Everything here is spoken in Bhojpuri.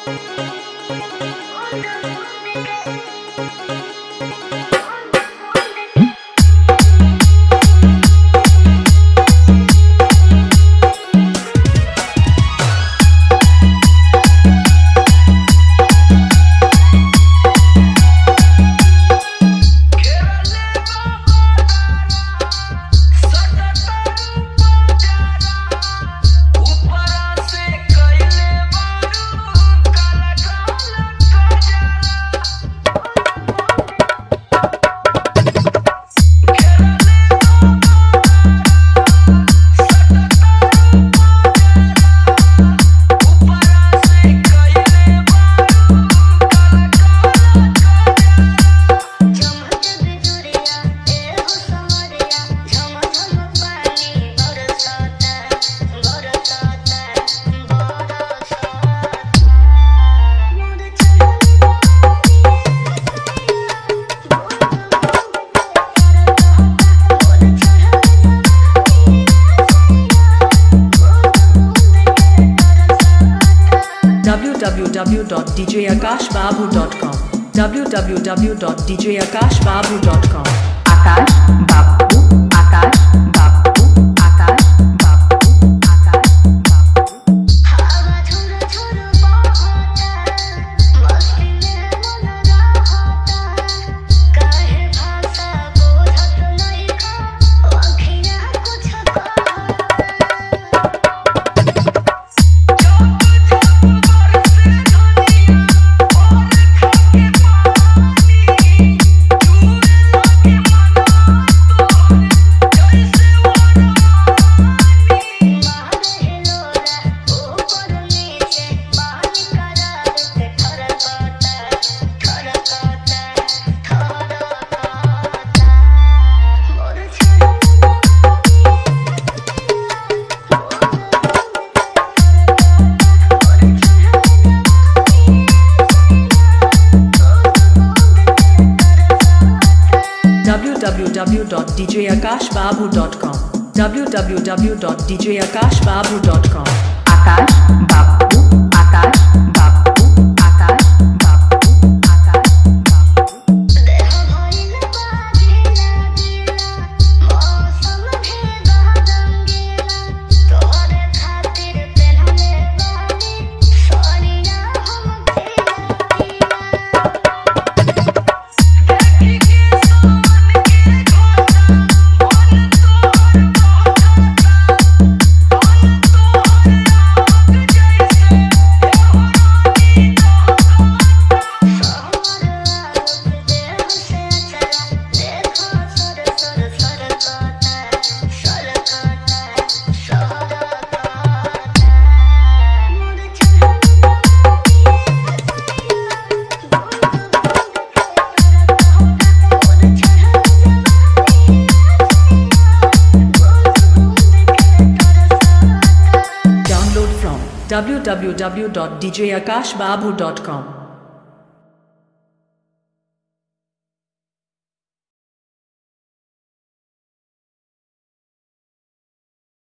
www.djakashbabu.com www.djakashbabu.com आकाश बाबू आकाश बाबू आकाश बाबू आकाश बाबू हवा झुर झुर बहता मस्ती में मन रहता काहे भाषा बोलत नइखा अखिया कुछ कहता www.djakashbabu.com www.djakashbabu.com आकाश बाबू आकाश बाबू आकाश बाबू आकाश बाबू देह भइल बाधिला दिला मौसम भेदा रंगीला तोहरे खातिर पेन्हले बानी सोनिया हम खिला देखी के सोन के खोता मन तोहर Download from www.djakashbabu.com